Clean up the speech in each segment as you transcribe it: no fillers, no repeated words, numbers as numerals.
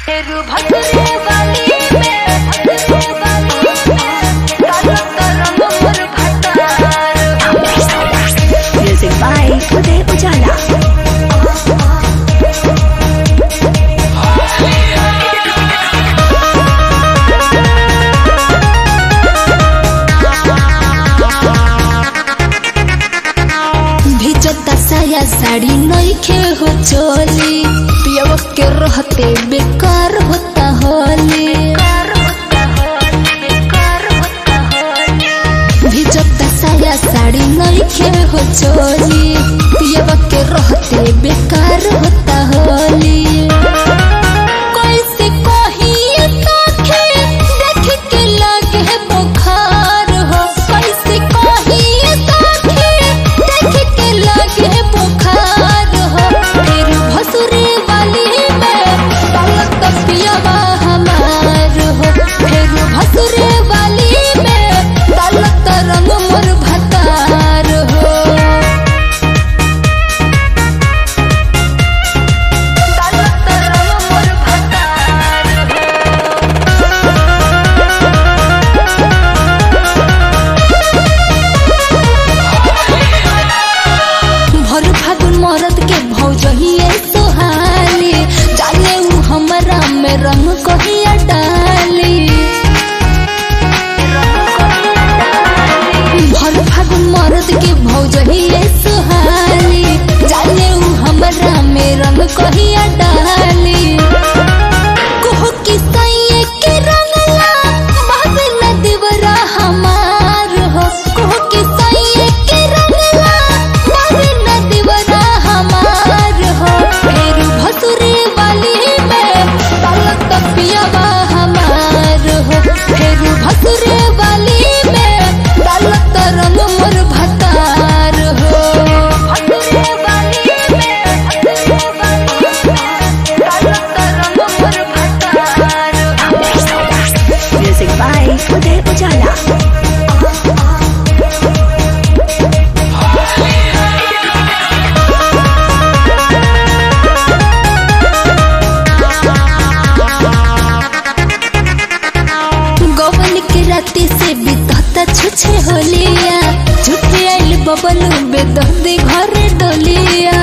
तेरू भसुरे वाली में कालो तरंग मोर भतार। म्यूजिक बाय उदय उजाला। भिजता साया साड़ी नइखे हो चोली, पियव के रहते बेकार होता होली। भिजता साया साड़ी नइखे हो चोली, पियव के रहते बेकार होता होली। कैसे कही साथे देख के लागे बुखार हो, कैसे कही साथे देख के लागे बुखार हो। फिर भसुरे वाली में पलक पियवा हमार हो, फिर भसुरे वाली में पलक रंग मोर भतार हो। भर फागुन मरद के भौजहिए सोहाली, जाने उ हमरा में रंग कहिया डाली। भर फागुन मरद के भौजहिए सोहाली, जाने उ हमरा में रंग कहिया डाली। कोहो की सैये के रंगला बात न दिवरा हमार हो, कोहो की सैये के रंगला न दिवरा हमार हो। फिर भसुरे वाली में पलक पियवा हमार हो, फिर भसुरे वाली में पलक रंग मोर भतार हो। भसुरे वाली में पलक रंग मोर भतार। म्यूजिक बाय उदय उजाला। गवन के राती से बितता छुछे होलिया, झूठे आइल बबलू बेदर्दी घरे डोलिया।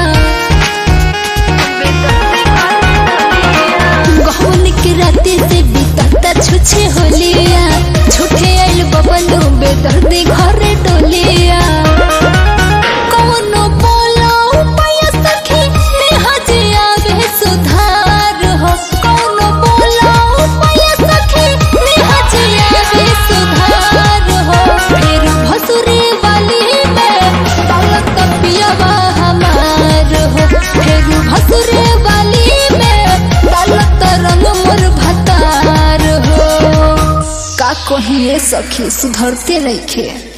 गवन के राती से बितता छुछे होलिया, झूठे आइल बबलू बेदर्दी घरे डोलिया। कौनो बोलो उपाय सखी नेहा जे आवे सुधार हो, कौनो बोलो उपाय सखी नेहा जे आवे सुधार हो। फिर भसुरे वाली में पलक पियवा हमार हो, फिर भसुरे वाली में पलक रंग मोर भतार हो। का कहिए सखी सुधरते नइखे।